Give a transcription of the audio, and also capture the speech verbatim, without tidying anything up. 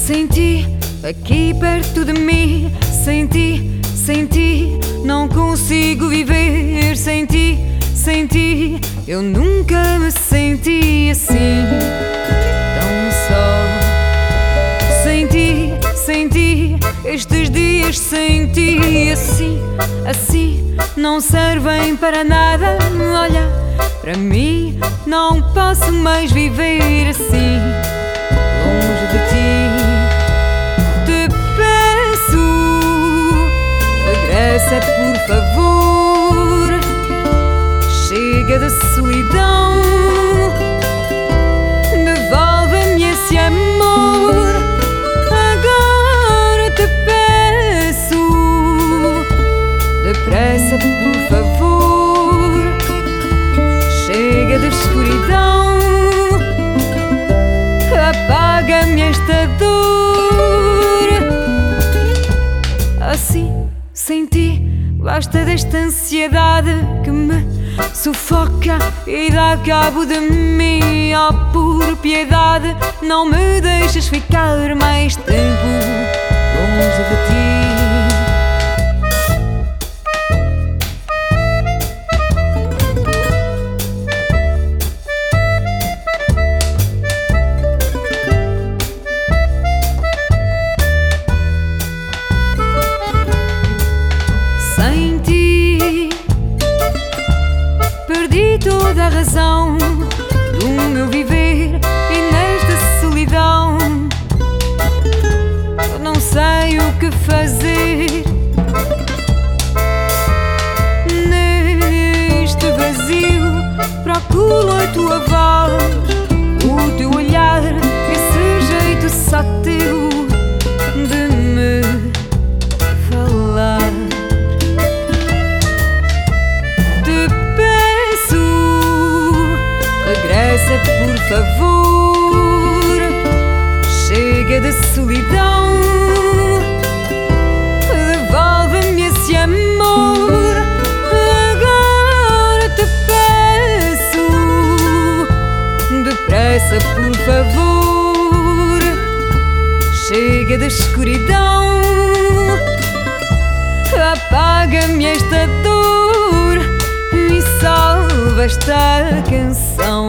Sem ti, aqui perto de mim. Sem ti, sem ti, não consigo viver. Sem ti, sem ti, eu nunca me senti assim, tão só. Sem ti, sem ti, estes dias sem ti, assim, assim, não servem para nada. Olha, para mim não posso mais viver assim, longe de ti. Te peço, regressa por favor. Chega da solidão, devolve-me esse amor. Agora te peço, depressa por favor. Chega da escuridão, apaga-me esta dor. Assim, sem ti, basta desta ansiedade que me sufoca e dá cabo de mim. Oh, por piedade, não me deixes ficar mais tempo longe de ti. Sem ti perdi toda a razão do meu viver, e nesta solidão eu não sei o que fazer. Neste vazio procuro a tua voz, o teu olhar, esse jeito só teu de me falar. Regressa por favor. Chega da solidão, devolve-me esse amor. Agora te peço, depressa por favor. Chega da escuridão, apaga-me esta dor e salva esta canção.